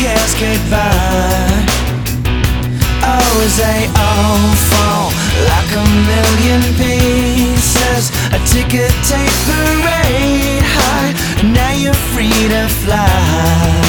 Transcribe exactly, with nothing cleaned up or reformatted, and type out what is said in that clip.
cascade by. Oh, as they all fall like a million pieces, a ticker tape parade high. Now you're free to fly.